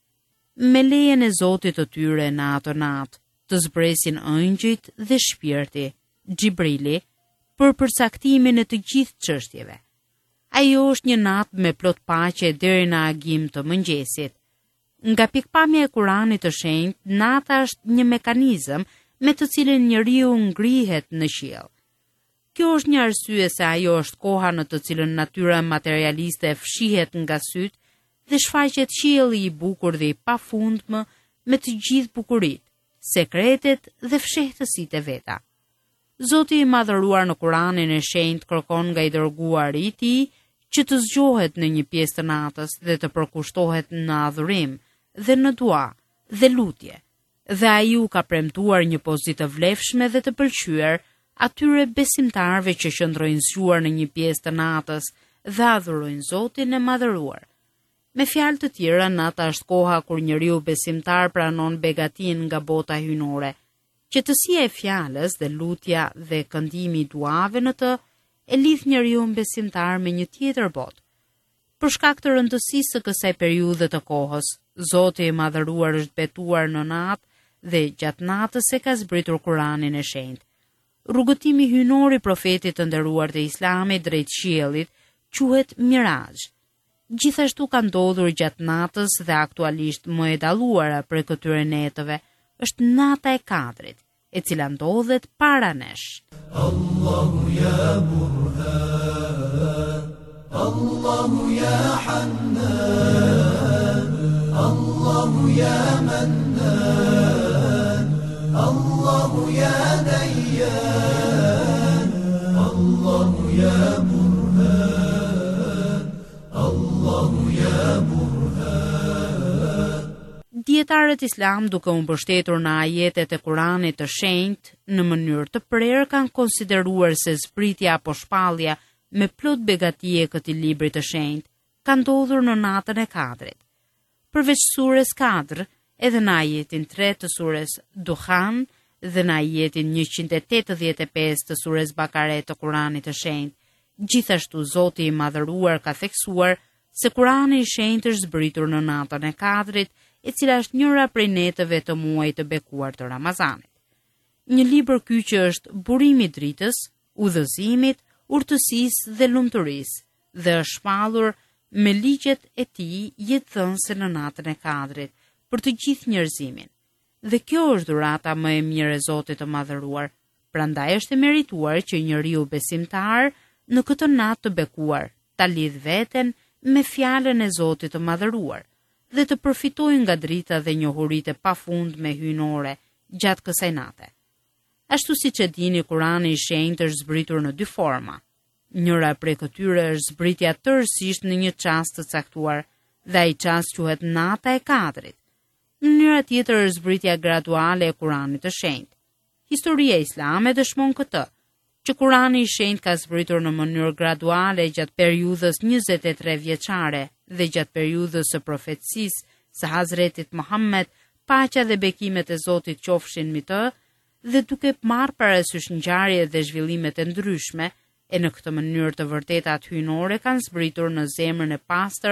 Me lejen e Zotit të tyre në atë natë, të zbresin ëngjëjt dhe shpirti, Xhibrili, për përcaktimin e të gjithë çështjeve. Ajo është një natë me plot paqe deri në agim të mëngjesit. Nga pikpamja e Kuranit të shenjtë, nata është një mekanizëm me të cilin njeriu ngrihet në qiell. Kjo është një arsye se ajo është koha në të cilën natyra materialiste fshihet nga syt dhe shfaqet qielli i bukur dhe i pafundmë me të gjithë bukuritë, sekretet dhe fshehtësitë e veta. Zoti i Madhëruar në Kuranin e shenjtë kërkon nga i dërguari i tij që të zgjohet në një pjesë të natës dhe të përkushtohet në adhurim dhe në dua dhe lutje, dhe ai u ka premtuar një pozitë të vlefshme dhe të pëlqyer atyre besimtarëve që qëndrojnë zgjuar në një pjesë të natës dhe adhurojnë Zotin e Madhëruar. Me fjalë të tjera, nata është koha kur njeriu besimtar pranon begatin nga bota hyjnore. Qetësia e fjalës dhe lutja dhe këndimi i duave në të e lidh njeriu besimtar me një tjetër botë. Për shkak të rëndësisë së kësaj periudhe të kohës, Zoti i Madhëruar është betuar në natë dhe gjatë natës e ka zbritur Kuranin e shenjtë. Rrugëtimi hyjnor i profetit të nderuar të Islamit drejt qiellit quhet Mirazh. Gjithashtu ka ndodhur gjatë natës dhe aktualisht më e dalluara për këtyre netëve është nata e Kadrit, e cila ndodhet para nesh. Allahu ya Burhan, Allahu ya Hannan, Allahu ya Mannan, Allahu ya Dayyan, Allahu ya Burhan, Allahu ya Burhan. Dietarët islam, duke u mbështetur në ajetet e Kuranit të shenjtë në mënyrë të prerë, kanë konsideruar se zbritja apo shpallja me plot begati e këtij libri të shenjtë ka ndodhur në natën e Kadrit. Përveç surës Kadr, edhe në ajetin tre të surës Duhan dhe në ajetin njëqind e tetëdhjetë e pesë të surës Bakare të Kuranit të shenjtë, gjithashtu Zoti i Madhëruar ka theksuar se Kurani i shenjtë është zbritur në natën e Kadrit, e cila është njëra prej netëve të muajit të bekuar të Ramazanit. Një libër ky që është burimi i dritës, udhëzimit, urtësisë dhe lumturisë, dhe është shpallur me ligjet e tij jetëdhënëse në natën e Kadrit për të gjithë njerëzimin. Dhe kjo është dhurata më e mirë e Zotit të Madhëruar. Prandaj është e merituar që njeriu besimtar në këtë natë të bekuar ta lidh veten me fjalën e Zotit të Madhëruar dhe të përfitojnë nga drita dhe njohuritë e pafundme hyjnore gjatë kësaj nate. Ashtu siç e dini, Kurani i shenjtë është zbritur në dy forma. Njëra prej këtyre është zbritja tërësisht në një çast të caktuar, dhe ai çast quhet nata e Kadrit. Njëra tjetër është zbritja graduale e Kuranit të shenjtë. Historia islame dëshmon këtë, që Kurani i shenjtë ka zbritur në mënyrë graduale gjatë periudhës njëzet e tre vjeçare dhe gjatë periudhës së profetësisë së Hazretit Muhammed, paqja dhe bekimet e Zotit qofshin mbi të, dhe duke marrë parasysh ngjarjet dhe zhvillimet e ndryshme, e në këtë mënyrë të vërtetat hyjnore kanë zbritur në zemrën e pastër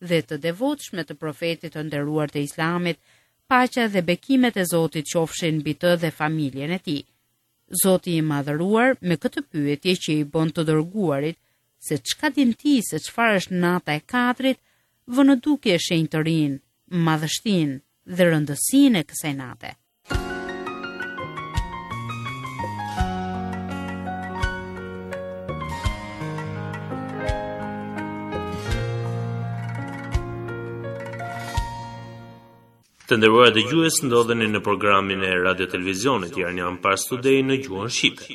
dhe të devotshme të profetit të nderuar të Islamit, paqja dhe bekimet e Zotit qofshin mbi të dhe familjen e tij. Zoti i madhëruar me këtë pyetje që i bën të dërguarit se çka din ti se çfarë është nata e katërt, vë në dukje shenjtërinë, madhështinë dhe rëndësinë e kësaj nate. Të nderuar dëgjues, ndodheni në programin e Radio Televizionit Iranian Pars Today në gjuhën shqipe.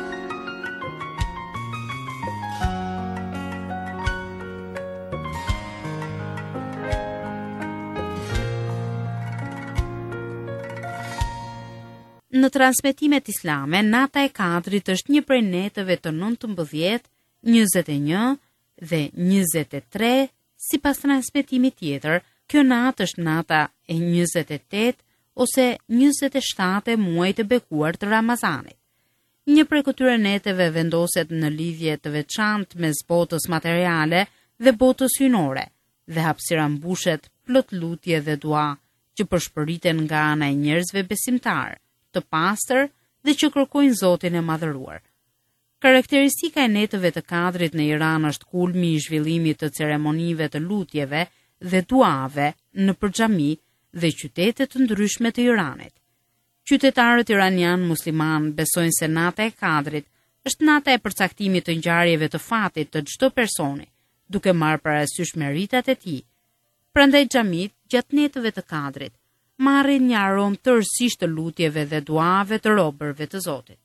Në transmetimet islame, nata e katërt është një prej netëve të nëntëmbëdhjetë, njëzet e një dhe njëzet e tre, sipas transmetimit tjetër. Kjo natë është nata e njëzet e tetë ose njëzet e shtatë e muajit të bekuar të Ramazanit. Një prej këtyre neteve vendoset në lidhje të veçantë mes botës materiale dhe botës hyjnore, dhe hapësira mbushet plot lutje dhe dua që përshpëriten nga ana e njerëzve besimtar, të pastër dhe që kërkojnë Zotin e madhëruar. Karakteristika e netëve të katërt në Iran është kulmi i zhvillimit të ceremonive të lutjeve dhe duave në përxhami dhe qytete të ndryshme të Iranit. Qytetarët iranian musliman besojnë se nata e katërt është nata e përcaktimit të ngjarjeve të fatit të çdo personi, duke marrë parasysh meritat e tij. Prandaj xhamit gjatë netëve të katërt marrin një aromë tërësisht të lutjeve dhe duave të robërve të Zotit.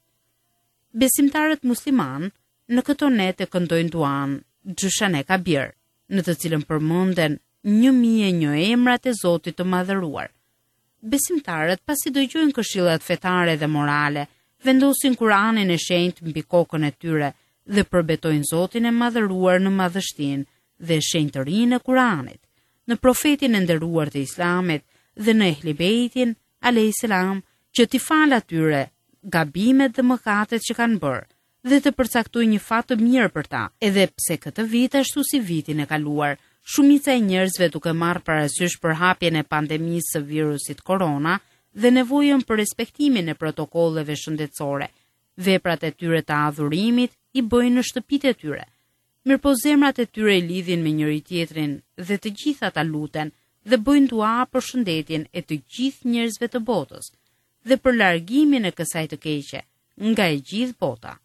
Besimtarët musliman në këto nete këndojnë duan Gjyshan e Kabir, në të cilën përmenden një mijë e një emrat e Zotit të madhëruar. Besimtarët, pasi dëgjojnë këshillat fetare dhe morale, vendosin Kur'anin e shenjtë mbi kokën e tyre dhe përbetojnë Zotin e madhëruar në madhështinë dhe shenjtërinë e Kur'anit, në profetin e nderuar të Islamit dhe në Ehli Bejtin alayhis salam, që t'i fal atyre gabimet dhe mëkatet që kanë bërë dhe të përcaktojë një fat të mirë për ta, edhe pse këtë vit ashtu si vitin e kaluar, shumica e njerëzve duke marrë parasysh përhapjen e pandemisë së virusit korona dhe nevojën për respektimin e protokolleve shëndetësore, veprat e tyre të adhurimit i bëjnë në shtëpitë e tyre. Mirëpo zemrat e tyre i lidhin me njëri tjetrin dhe të gjitha ta luten dhe bëjnë dua për shëndetjen e të gjithë njerëzve të botës dhe për largimin e kësaj të keqe nga e gjithë bota.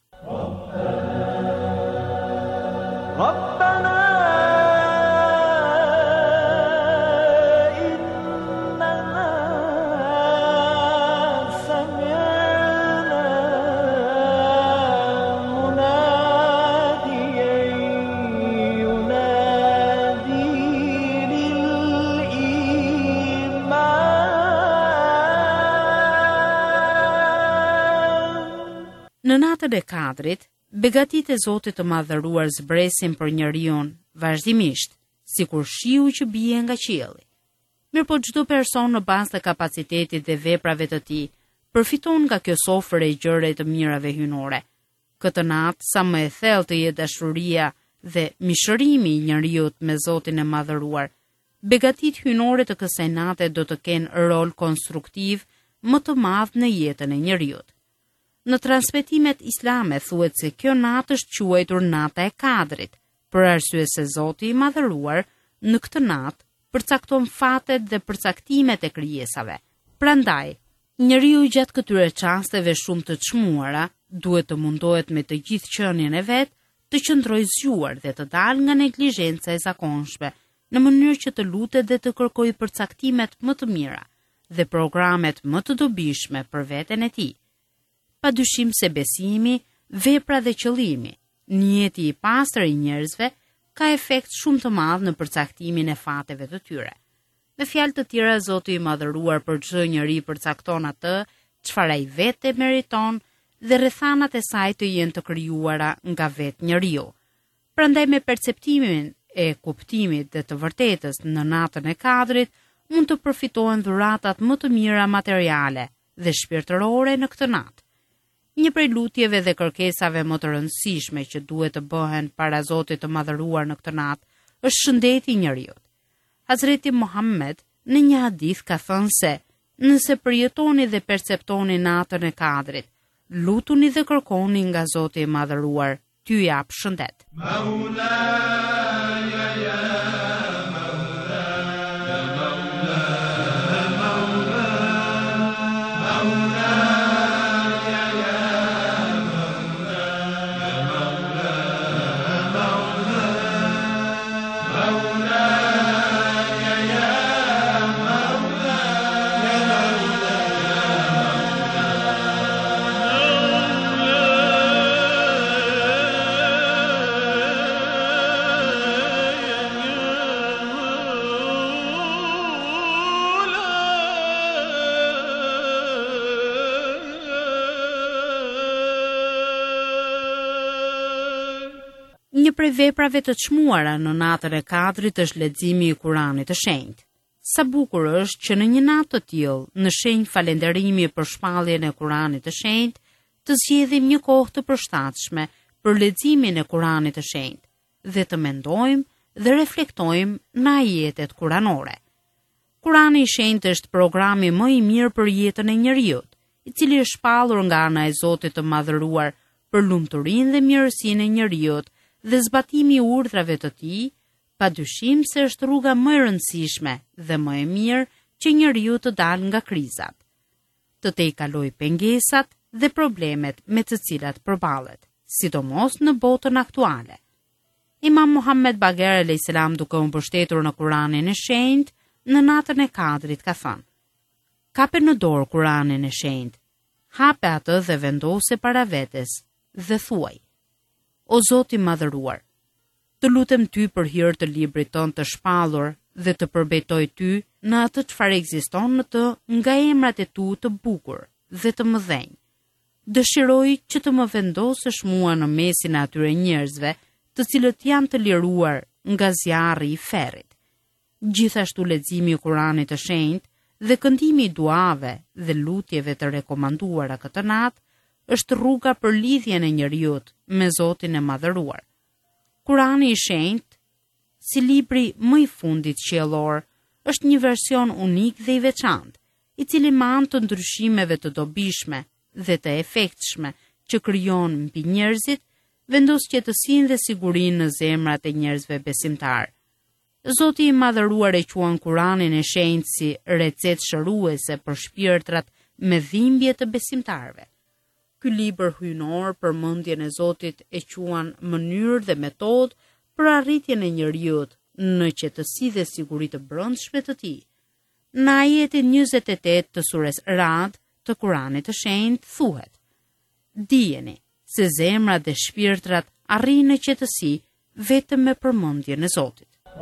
Në natën e katërt, begatit e Zotit të madhëruar zbresin për njeriu vazhdimisht, sikur shiu që bie nga qielli. Mirëpo çdo person në bazë të kapacitetit dhe veprave të tij përfiton nga kjo sofër e gjëre të mirave hyjnore. Këtë natë, sa më e thellë të jetë dashuria dhe mishërimi i njeriu me Zotin e madhëruar, begatit hyjnore të kësaj nate do të kenë rol konstruktiv më të madh në jetën e njeriu. Në transmetimet islame thuhet se kjo natë është quajtur nata e katërt, për arsye se Zoti i madhëruar në këtë natë përcakton fatet dhe përcaktimet e krijesave. Prandaj, njeriu gjatë këtyre çasteve shumë të çmuara duhet të mundohet me të gjithë qenien e vet të qëndrojë zgjuar dhe të dalë nga neglizhenca e zakonshme, në mënyrë që të lutet dhe të kërkojë përcaktimet më të mira dhe programet më të dobishme për veten e tij. Pa dyshim se besimi, vepra dhe qëllimi, njeti i pastër i njerëzve, ka efekt shumë të madh në përcaktimin e fateve të tyre. Me fjalë të tjera, Zoti i madhëruar për çdo njeri përcakton atë çfarë ai vetë meriton dhe rrethanat e saj të jenë të krijuara nga vetë njeriu. Prandaj me perceptimin e kuptimit dhe të vërtetës në natën e katërt mund të përfitohen dhuratat më të mira materiale dhe shpirtërore në këtë natë. Një prej lutjeve dhe kërkesave më të rëndësishme që duhet të bëhen para Zotit të madhëruar në këtë natë është shëndeti i njeriu. Hazreti Muhammed në një hadith ka thënë se nëse përjetoni dhe perceptoni natën e Kadrit, lutuni dhe kërkoni nga Zoti i Madhëruar t'ju jap shëndet. Një prej veprave të çmuara në natën e Kadrit është leximi i Kuranit të Shenjtë. Sa bukur është që në një natë të tillë, në shenjë falënderimi për shpalljen e Kuranit të Shenjtë, të zgjedhim një kohë të përshtatshme për leximin e Kuranit të Shenjtë dhe të mendojmë dhe reflektojmë në ajetet kuranore. Kurani i Shenjtë është programi më i mirë për jetën e njerëzit, i cili është shpallur nga ana e Zotit të Madhëruar për lumturinë dhe mirësinë e njerëzit dhe zbatimi i urdhrave të tij, padyshim se është rruga më e rëndësishme dhe më e mirë që njeriu të dalë nga krizat, të tejkalojë pengesat dhe problemet me të cilat përballet, sidomos në botën aktuale. Imam Muhammed Bagher alayhis salam, duke u mbështetur në Kuranin e Shenjtë, në natën e Kadrit ka thënë: "Kape në dorë Kuranin e Shenjtë, hape atë dhe vendose para vetes dhe thuaj: O Zoti i Madhëruar, të lutem ty për hir të librit tonë të shpallur dhe të përbetoj ty në atë çfarë ekziston në të nga emrat e tu të bukur dhe të mëdhenj. Dëshiroj që të më vendosësh mua në mesin e atyre njerëzve të cilët janë të liruar nga zjarri i ferrit." Gjithashtu leximi i Kuranit të Shenjtë dhe këndimi i duave dhe lutjeve të rekomanduara këtë natë është rruga për lidhjen e njerëzit me Zotin e Madhëruar. Kurani i Shenjtë, si libri më i fundit qiellor, është një version unik dhe i veçantë, i cili me anë të ndryshimeve të dobishme dhe të efektshme që krijon mbi njerëzit, vendos qetësinë dhe sigurinë në zemrat e njerëzve besimtar. Zoti i Madhëruar e quan Kuranin e Shenjtë si recetë shëruese për shpirtrat me dhimbje të besimtarve. Ky libër hyjnor për mendjen e Zotit e quan mënyrë dhe metodë për arritjen e njerëzit në qetësi dhe siguri të brendshme të tij. Në ajetin njëzet e tetë të sures Rad të Kuranit të Shenjtë thuhet: "Dijeni se zemrat dhe shpirtrat arrijnë në qetësi vetëm me përmendjen e Zotit."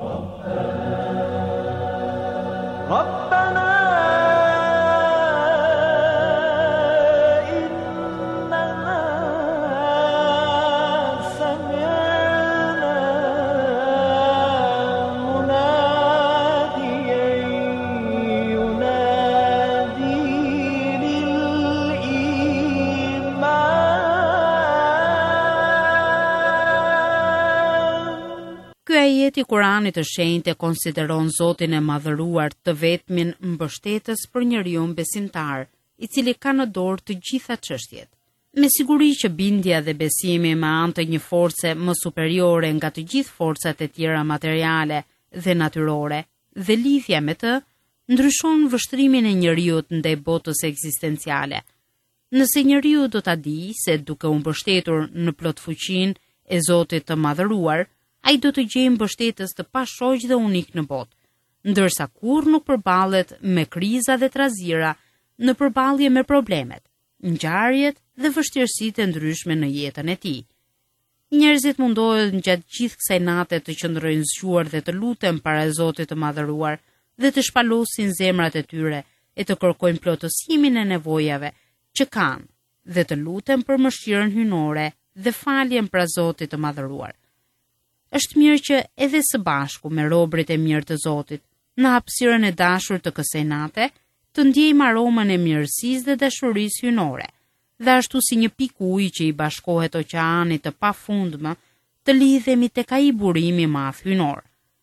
Ajeti i Kuranit të Shenjtë e konsideron Zotin e Madhëruar të vetmin mbështetës për njeriu besimtar, i cili ka në dorë të gjitha çështjet. Me siguri që bindja dhe besimi me anë të një force më superiore nga të gjithë forcat e tjera materiale dhe natyrore dhe lidhja me të ndryshon vështrimin e njeriu ndaj botës ekzistenciale. Nëse njeriu do ta di se duke u mbështetur në plot fuqinë e Zotit të Madhëruar, ai do të gjejë mbështetës të pashoq dhe unik në botë, ndërsa kurrë nuk përballet me kriza dhe trazira në përballje me problemet, ngjarjet dhe vështirësitë e ndryshme në jetën e tij. Njerëzit mundohen gjatë gjithë kësaj nate të qëndrojnë zgjuar dhe të luten para Zotit të Madhëruar dhe të shpalosin zemrat e tyre e të kërkojnë plotësimin e nevojave që kanë dhe të luten për mëshirën hyjnore dhe faljen pra Zotit të Madhëruar. Është mirë që edhe së bashku me robërit e mirë të Zotit, në hapësirën e dashur të kësaj nate, të ndjejmë aromën e mirësisë dhe dashurisë hyjnore, dhe ashtu si një pikë uji që i bashkohet oqeanit të pafundëm, të lidhemi tek ai burimi madh hyjnor.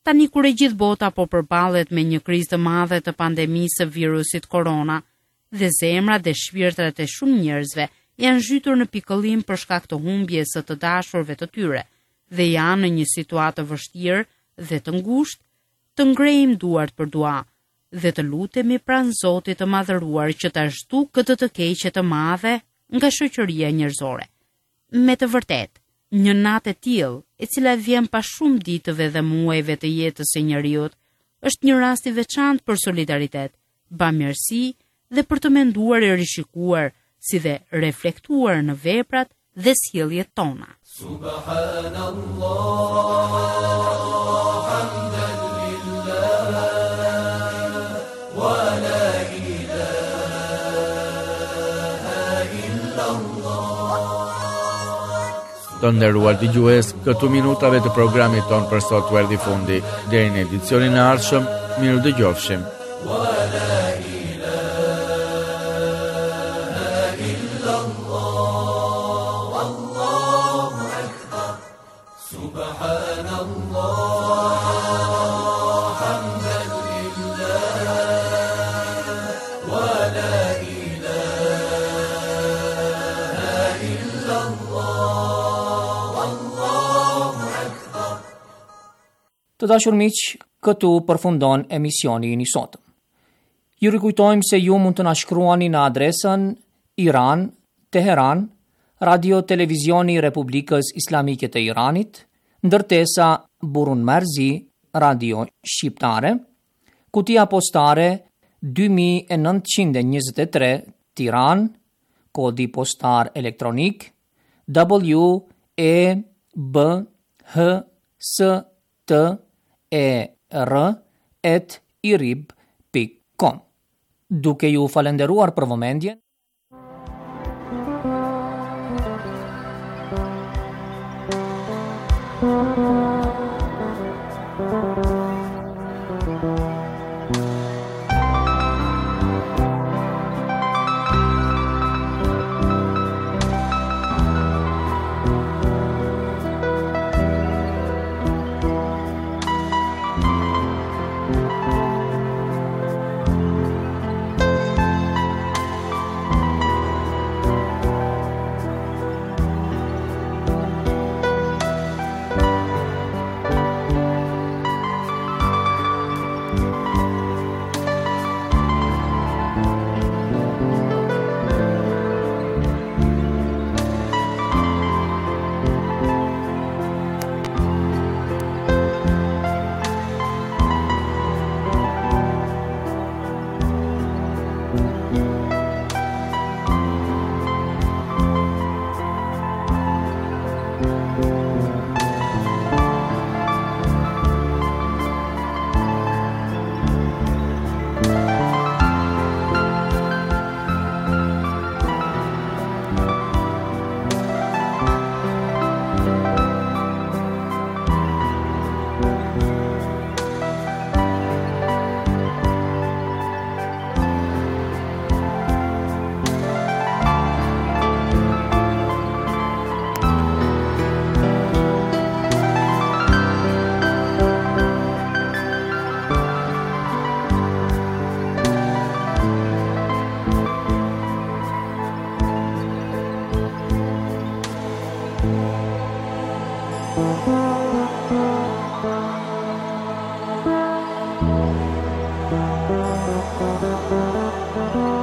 Tani kur e gjithë bota po përballet me një krizë të madhe të pandemisë së virusit korona, dhe zemrat dhe shpirtrat e shumë njerëzve janë zhytur në pikëllim për shkak të humbjes së të dashurve të tyre, dhe janë në një situatë të vështirë dhe të ngushtë, të ngrejmë duart për dua dhe të lutemi pranë Zotit të madhëruar që ta shtu këtë të keqe të madhe nga shoqëria njerëzore. Me të vërtetë, një natë e tillë, e cila vjen pas shumë ditëve dhe muajve të jetës së njeriut, është një rast i veçantë për solidaritet, bamirësi dhe për të menduar e rishikuar, si dhe reflektuar në veprat dhe sjelljet tona. Subhanallah, hamdan lillah, wa la ilaha illallah. Të nderuar dëgjues, këtu minutave të programit ton për sot u erdhi fundi. Deri në edicionin e ardhshëm, miru dëgjofshim. Wa la ilaha illallah, Allahu akbar. Subhanallah, hamdan lillah, wa la ilaha illallah. Të dashur miq, këtu përfundon emisioni i sotëm. Ju rikujtojmë se ju mund të na shkruani në adresën Iran, Teheran, Radio Televizioni i Republikës Islamike të Iranit, ndërtesa Burun Marzi, Radio Shqiptare, kutia postare dy mijë e nëntëqind e njëzet e tre, Tiranë, kodi postar elektronik W E B H S T E R at irib pikë com. Duke ju falenderuar për vëmendjen, Thank you.